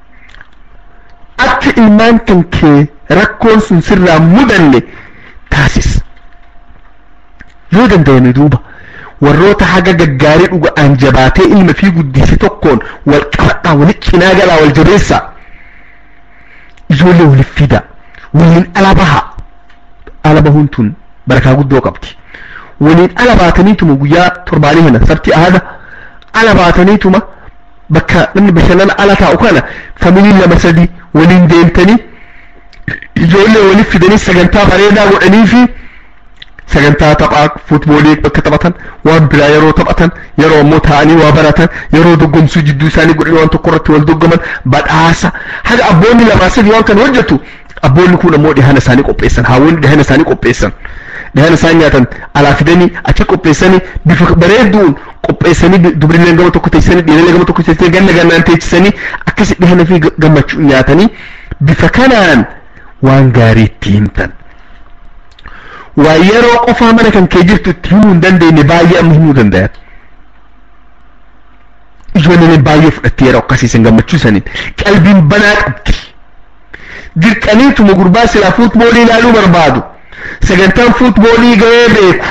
akka ilmaan kan kee rakkoon sun sirraa mudanne taasis. Yoo danda'ame duuba warroota haga gaggaarii dhuga'aan jabaatee ilma fi guddise tokkoon wal qabadhaa, walitti cinaa galaa, wal jabeessaa. Ijoollee waliif fida, waliin ala baha. Ala bahuun tun barakaa guddoo qabdi. Waliin ala baataniituma guyyaa torbaanii kana sabti aada ala baataniituma bakka namni bashannana ala taa'u kana familiin lama sadii waliin deemtanii ijoollee waliif fidanii sagantaa bareedaa godhanii fi sagantaa taphaa fuutboolii bakka taphatan, waan biraa yeroo taphatan, yeroo ammoo taa'anii waa baratan, yeroo doggomsuu jidduu isaanii godhanii waan tokko irratti wal doggoman, badhaasa haga abboonni lamaa sadii waan kan hojjetu. Abboonni kun ammoo dhihana isaanii qopheessan, haawwonni dhihana isaanii qopheessan, dhihana isaan nyaatan alaa fidanii achi qopheessanii bifa bareeduun qopheessanii dubrileen gama tokko teessanii dhiironni gama tokko teessanii ganna gannaan teessisanii akkasi dhihana fi gammachuu nyaatanii bifa kanaan waan gaarii itti himtan. Waa yeroo qofaa mana kan kee jirtu itti himuu hin dandeenye baay'ee amma himuu danda'a. Ijoolleen baay'ee fudhattee yeroo akkasiisan gammachuu saniin qalbiin banaa qabdi. Dirqaniituma gurbaa silaa fuutboolii ilaaluu barbaadu sagantaan fuutboolii ga'ee beeku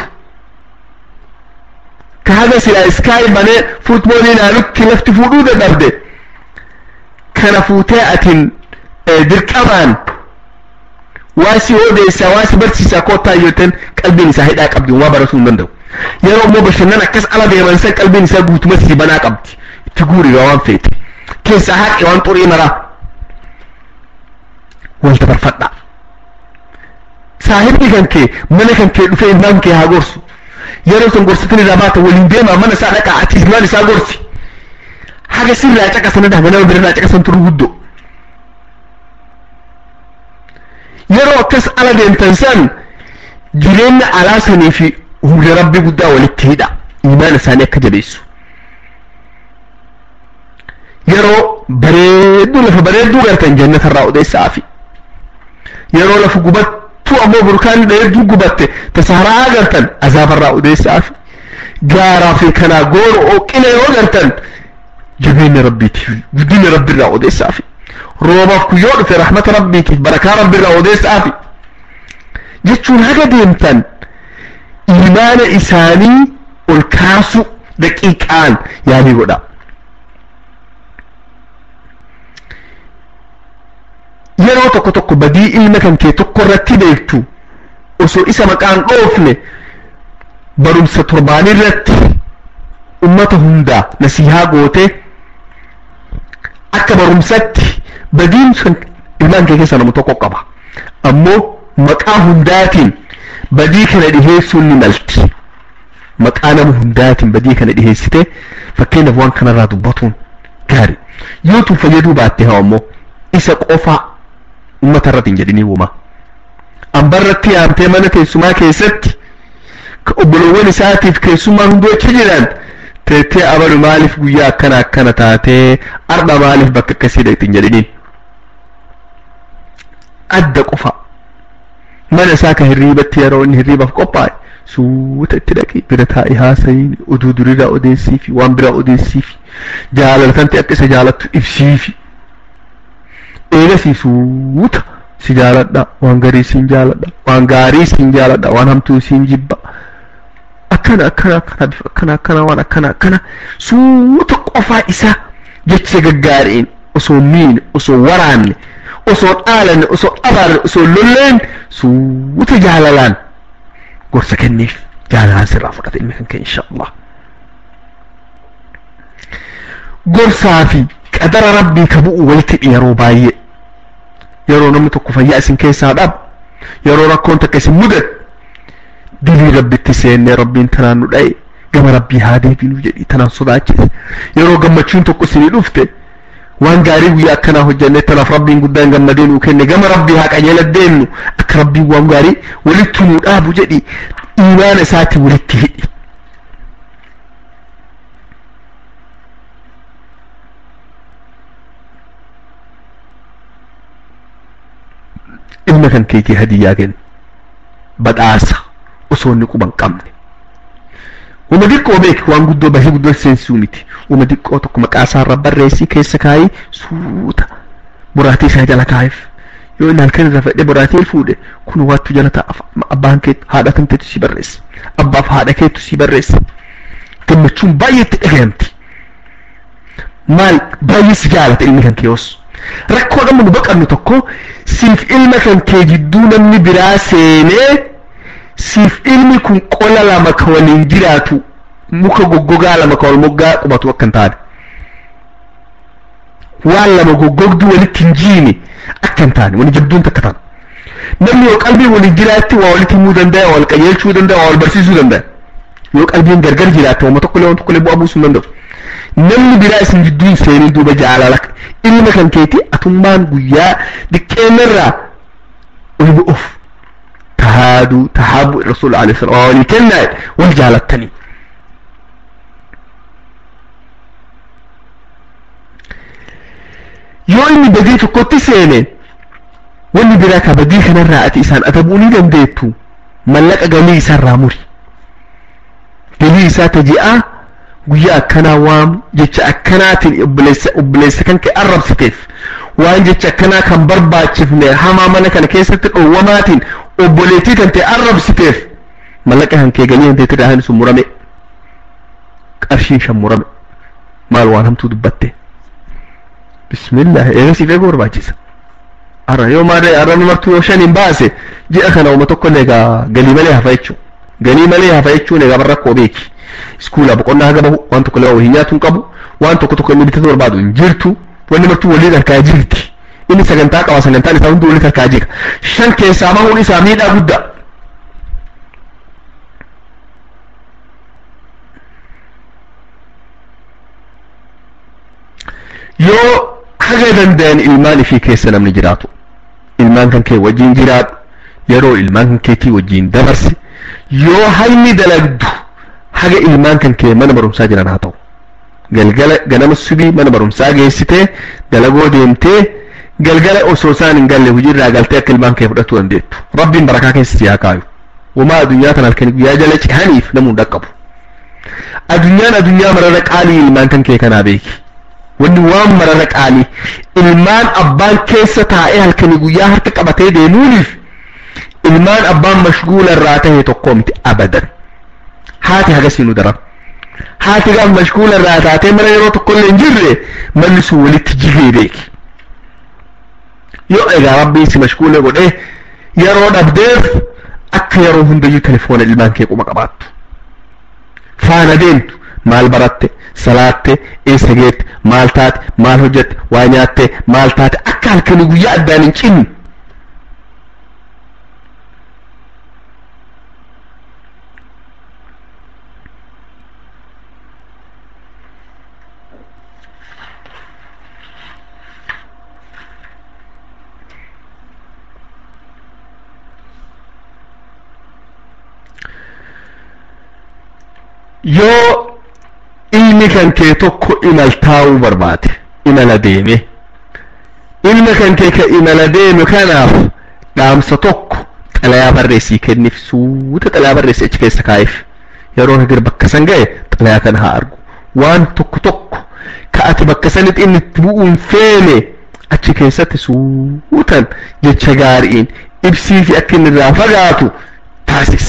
ka haga silaa iskaayi banee fuutboolii ilaalutti lafti fuudhuu dadhabde kana fuutee atiin dirqamaan waasi odeessaa waasi barsiisaa koottaa jetteen qalbiin isaa hidhaa qabdi, waa baratuu hin danda'u. Yeroo immoo bashannan akkas ala deeman san qalbiin isaa guutumatti banaa qabdi, itti guurigaa waan feete keessaa haqe waan xurii maraa wal dabarfadhaa. Saahibni kan kee mana kan kee dhufee ilmaan kee haa gorsu. Yeroo san gorsitin irraa baata waliin deemaa mana isaa dhaqaa ati ilmaan isaa gorsi. Haga sirraa caqasan dhaha nama birraa caqasan turuu guddoo. Yeroo akkas ala deemtan san jireenya alaa sanii fi humna rabbii guddaa walitti hidha. Imaan isaanii akka jabeessu. Yeroo bareedduu lafa bareedduu gartan jannatarraa odeessaa fi yeroo lafa gubattuu ammoo burkaan dheedduu gubatte tasaharaa agartan azaabarraa odeessaa fi gaaraa fi kanaa gooro oqina yoo agartan jabeenya rabbiitiif guddina rabbiirraa odeessaa fi roobaaf kuyyoo dhufe rahmata rabbiitiif barakaa rabbiirraa odeessaa fi jechuun haga deemtan imaana isaanii ol kaasu daqiiqaan yaalii godha. Yeroo tokko tokko badii ilma kan kee tokko irratti beektu osoo isa maqaan dhoofne barumsa torbaanii irratti ummata hundaa nasihaa gootee akka barumsatti badiin sun ilmaan kee keessa nama tokko qaba. Ammoo maqaa hundaatiin badii kana dhiheessuun ni malti. Maqaa nama hundaatiin badii kana dhiheessite fakkeenyaaf waan kanarraa dubbatuun gaarii. Yoo tun fayyaduu baatte haa ammoo isa qofaa ummata irratti hin jedhini uumaa. Ambarratti yaamtee mana teessumaa keessatti obbolowwan isaatiif keessummaan hunduu achi jiran teettee abalu maaliif guyyaa akkana taatee arda maaliif bakka akkasii dhaqxi hin jedhiniin. Adda qofa mana isaa ka hirriibatti yeroo inni hirriibaaf qophaa'e suuta itti dhaqi bira taa'ee haasa'iin oduu duriirraa odeessiifi waan biraa odeessiifi jaalatante akka isa jaalattu ibsiifi. Eegasii suuta si jaaladha, waan garii siin jaaladha, waan gaarii siin jaaladha, waan hamtuu siin jibba. Akkana waan akkana suuta qofaa isaa jecha gaggaariin osoo miine, osoo waraanne, osoo dhaalanne, osoo abaarre, osoo lolleen suuta jaalalaan gorsa kenniif jaalalaan sirraa fudhate ilmi kan kee inshaallah. Gorsaa fi qadara rabbii ka bu'u walitti yeroo baay'ee yeroo namni tokko fayyaa isin keessaa dhabu yeroo rakkoon takka isin mudate dilii rabbitti seennee rabbiin tanaan nu dha'e gama rabbii haa deebinu jedhi tanaan sodaachise yeroo gammachuun tokko isinii dhufte waan gaarii guyyaa akkanaa hojjannee tanaaf rabbiin guddaan gammadee nuu kenne gama rabbii haa qajeela deemnu akka rabbiin waan gaarii walitti nuu dhaabu jedhi iimaana isaatti walitti hidhi. ilma kan keetii hadiyyaa kenni badhaasa osoo inni quban qabne uma diqqoo beeki waan guddoo bahii guddoo seensisuu miti uma diqqoo tokko maqaa isaarra barreessii keessa kaayii suuta boraatii isaa jala kaayif yoo inni halkan irra fedhe boraatii fuudhe kun waattu jala ta'a abbaan keetu haadha kan keetu si barreesse abbaaf haadha keetu si barreesse gammachuun baay'eetti dhagayamti maal baay'ee si jaalata ilmi kan keeyos rakkoo dhamma nu baqannu tokko siif ilma kan kee jidduu namni biraa seenee siif ilmi kun qola lama ka waliin jiraatu muka goggogaa lama ka wal moggaa qubatu akka hin taane waan lama goggogduu walitti hin jiine akka hin taane wani jabduun takka taana namni yoo qalbii waliin jiraatti waa walitti himuu danda'a wal qajeelchuu danda'a waa wal barsiisuu danda'a yoo qalbiin gargar jiraatte wama tokkollee waan tokkollee bu'aa buusuu hin danda'u namni biraa isin jidduun seenii duuba jaalala ilma kan keeti atummaan guyyaa diqqeenarraa ol bu'uuf tahaabuu rasuul alayhi salaam walii kennaa wal jaalattanii yoo inni badii tokkotti seene wanni biraa ka badii kanarraa ati isaan adabuu ni dandeettu mallaqa galii isaarraa muri galii isaa taji'aa guyyaa akkanaa waan jecha akkanaatiin obboleessa kan kee arrabsiteef waan jecha akkanaa kan barbaachifne hamaa mana kana keessatti dhowwamaatiin obboleettii kan ta'e arrabsiteef mallaqa kan kee galii hanteetti dhahan sun murame qarshiin shan murame maal waan hamtuu dubbatte bismillah eegasiif eeguu barbaachisa arra yoo maadee arra numartuu yoo shaniin baase ji'a kana uma tokkollee egaa galii malee hafa jechuu galii malee hafa jechuun egaa barra koo beeki iskuulaa boqonnaa haga bahu waan tokko lama hinyaatuun qabu waan tokko tokko inni bitatu barbaadu hin jirtu wanni martuu waliin harkaa jirti inni sagantaa qaba sagantaan isaa hundi waliin harkaa jira shan keessaa bahuun isaa miidhaa guddaa yoo haga danda'an ilmaan ifii keessa namni jiraatu ilmaan kan kee wajjiin jiraadhu yeroo ilmaan kan keetii wajjiin dabarse yoo hayni dalagdu haga ilmaan kan kee mana barumsaa jiran haa ta'u galgala ganama subii mana barumsaa geessitee dalagoo deemtee galgala osoo isaan hin galle hojiirraa galtee akka ilmaan kee fudhatu dandeettu rabbiin barakaa keessa si haa kaayu wamaa addunyaa tan halkanii guyyaa jala cihaniif namuun dhaqqabu addunyaan addunyaa marara qaalii ilmaan kan kee kanaa beeki wanni waan marara qaalii ilmaan abbaan keessa taa'ee halkanii guyyaa harka qabatee deemuuniif ilmaan abbaan mashguula irraa ta'e tokko miti abadan haati hagasii nu daran haati gaaf mashguula irraa taatee mana yeroo tokkollee hin jirre manni sun walitti jigee beeki yoo egaa rabbiin si mashguula godhee yeroo dhabdeef akka yeroo hundayyuu telefoona ilmaan kee quba qabaattu faana deemtu maal baratte salaatte eessa geette maal taate maal hojjette waa nyaatte maal taate akka halkanii guyyaa addaan hin cinne yoo ilmi kan kee tokko imaltaa'uu barbaade imala deeme ilma kan kee ka imala deeme kanaaf dhaamsa tokko xalayaa barreessii kenniif suuta xalayaa barreessii achi keessa kaa'eef yeroo hagir bakka san ga'e xalayaa kana haa argu waan tokko tokko ka ati bakka sanitti inni itti bu'uun feene achi keessatti suutan jecha gaariin ibsii fi akka inni irraa fagaatu taasis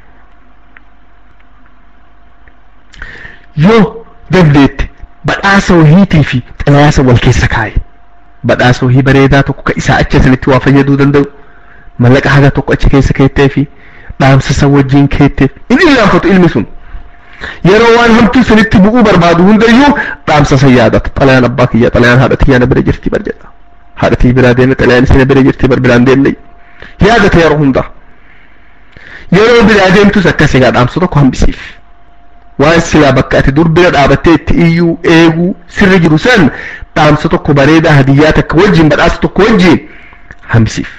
yoo dandeette badhaasa wahiitii fi xalayaa wal keessa kaa'e badhaasa wahii bareedaa tokko ka isaa achi sanitti waa fayyaduu danda'u mallaqa haga tokko achi keessa keettee fi dhaamsa san wajjiin keetteef inni ilaafatu ilmi sun yeroo waan hamtuu sanitti bu'uu barbaadu hundayyuu dhaamsa san yaadata xalayaan abbaa kiyya xalayaan haadha kiyyaa na bira jirti bar jedha haadha bira deeme xalayaan isina bira jirti bar biraan deemne yaadata yeroo hunda yeroo biraa deemtus akkas egaa dhaamsa tokko hambisiif waan silaa bakka ati dur bira dhaabattee itti iyyuu eeguu sirri jiru san dhaamsa tokko bareedaa hadiyyaa takka wajjin badhaasa tokko wajjin hambisiif.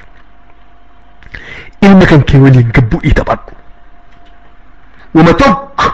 ilma kan kee waliin gabbu'ii taphadhu wama tokko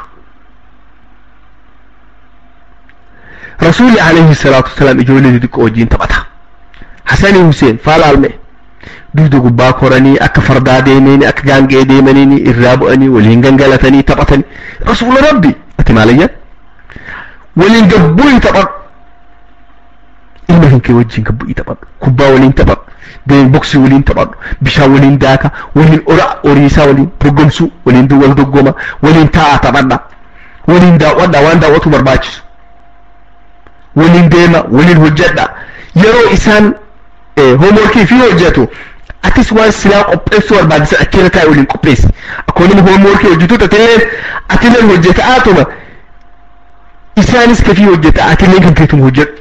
rasuuli alayhi salaatu wasalaam ijoollee xixiqqoo wajjin taphata. Hasanii Huseen faala alme dugda gubbaa koranii akka fardaa deemanii akka gaangee deemanii irraa bu'anii waliin gangalatanii taphatanii rasuula rabbi ati maalayyan waliin gabbu'ii taphadhu. ilma kan kee wajjin gabbu'ii taphadhu kubbaa waliin taphadhu deem boksii waliin taphadhu bishaan waliin daaka waliin oriisaa waliin dorgomsuu waliin wal doggoma waliin taa'aa taphadha waliin daawwadha waan daawwatu barbaachisu waliin deema waliin hojjedha yeroo isaan homeworkii fi hojjetu atis waan silaa qopheessuu barbaachisan achirra taa'e waliin qopheessi akkoonuma homeworkii hojjetu tatillee atillee hojjeta atuma isaanis kafii hojjeta atillee kan keetum hojjedhu.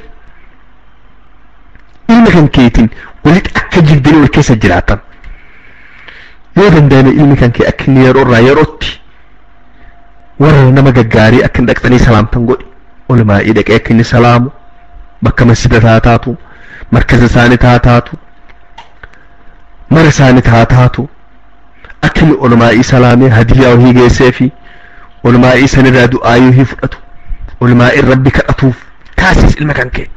ilma kan keetiin walitti akka jibdanii wal keessa jiraatan yoo danda'ame ilmi kan kee akka inni yeroo irraa yerootti warra nama gaggaarii akka hin dhaqxanii salaamtan godhi. Olumaa'ii dhaqee akka inni salaamu bakka masjida taataatu markaza isaanii taataatu mara isaanii taataatu akka inni olumaa'ii salaamee hadiyyaa wahii geessee fi olumaa'ii sanirraa du'aa yoo fudhatu olumaa'ii rabbi kadhatuuf taasisi ilma kan kee.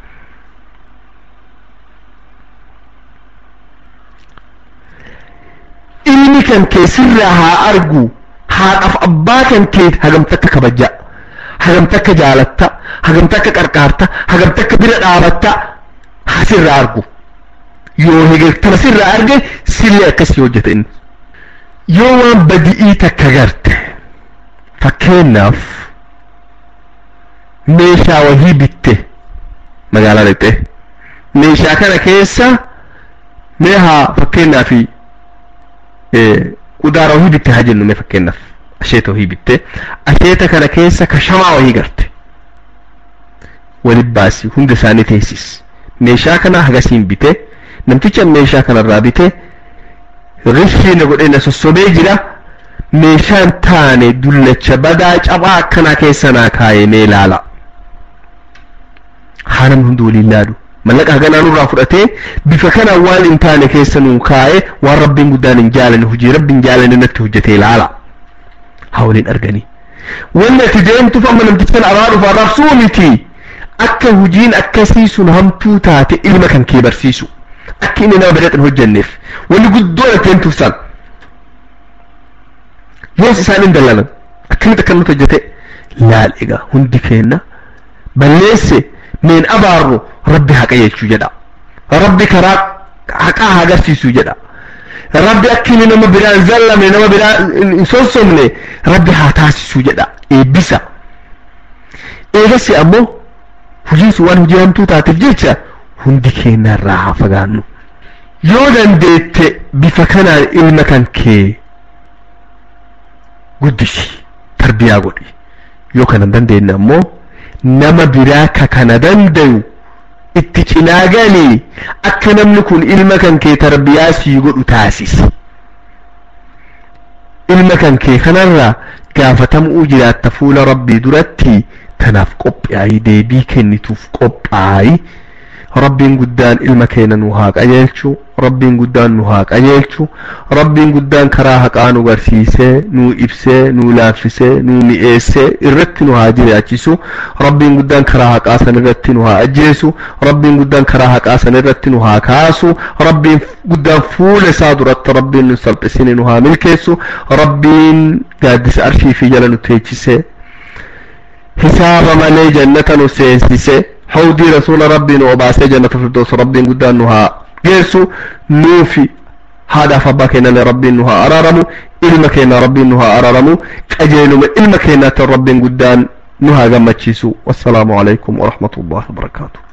ilmi kan kee sirraa haa argu haadhaaf abbaa kan kee hagamta akka kabajaa hagamta akka jaalatta hagamta akka qarqaarta hagamta akka bira dhaabatta haa sirraa argu. yoo hegertama sirraa arge sillee akkasii hojjeta inni. yoo waan badi'ii takka garte fakkeenyaaf meeshaa wahii bitte magaalaa dhaqxe meeshaa kana keessa mee haa fakkeenyaaf qudaara wahii bitte haa jennu mee fakkeenyaaf asheeta wahii bitte asheeta kana keessa kashamaa wahii garte waliin baasii hunda isaanii teessis meeshaa kana hagasiin bite namticha meeshaa kanarraa bite rishiina godhee na sossobee jira meeshaan taane dullacha badaa cabaa akkanaa keessa naa kaayee mee ilaala haa namni hundi waliin laadu mallaqa haganaa nurraa fudhatee bifa kanaan waan hin taane keessa nuu kaa'ee waan rabbiin guddaan hin jaalanne hojii rabbiin jaalanne natti hojjetee ilaala haa waliin arganii wanni ati deemtuuf amma namtichaan araa dhufaa rabsuu miti akka hojiin akkasii sun hamtuu taate ilma kan kee barsiisu akka inni nama bareedan hojjenneef wanni guddoo ati deemtuuf san yoos isaan hin dallanan akkamitti akkanumatti hojjete laal egaa hundi keenna balleesse meen abaarru rabbi haqa jechuu jedha rabbi karaa haqaa agarsiisuu jedha rabbi akka inni nama biraan zallame nama biraan hin sossobne rabbi haa taasisuu jedha eebbisa eegasi ammoo hojiin sun waan hojii hamtuu taateef jecha hundi keenya irraa haa fagaannu yoo dandeette bifa kanaan ilma kan kee guddisi tarbiyaa godhi yoo kana hin dandeenye ammoo nama biraa ka kana dandayu itti cinaa galii akka namni kun ilma kan kee tarbiyaa sii godhu taasisi ilma kan kee kanarraa gaafatamuu jiraatta fuula rabbii duratti tanaaf qophaa'ii deebii kennituuf qophaa'ii rabbiin guddaan ilma keenya nu haa qajeelchu rabbiin guddaan nu haa qajeelchu rabbiin guddaan karaa haqaa nu garsiisee nu ibsee nu laaffisee nu mi'eessee irratti nu haa jiraachisu rabbiin guddaan karaa haqaa san irratti nu haa ajjeesu rabbiin guddaan karaa haqaa san irratti nu haa kaasu rabbiin guddaan fuula isaa duratti rabbiin nu salphisine nu haa milkeessu rabbiin gaaddisa arshii fi jala nu teechisee hisaaba malee jannata nu seensisee حودي رسول ربي وباسي جنة الفردوس ربي قدان نها جيسو نوفي هذا فباكينا لربي نها أرارمو إلمكينا ربي نها أرارمو أجيلو من إلمكينا ربي قدان نها قمتشيسو والسلام عليكم ورحمة الله وبركاته.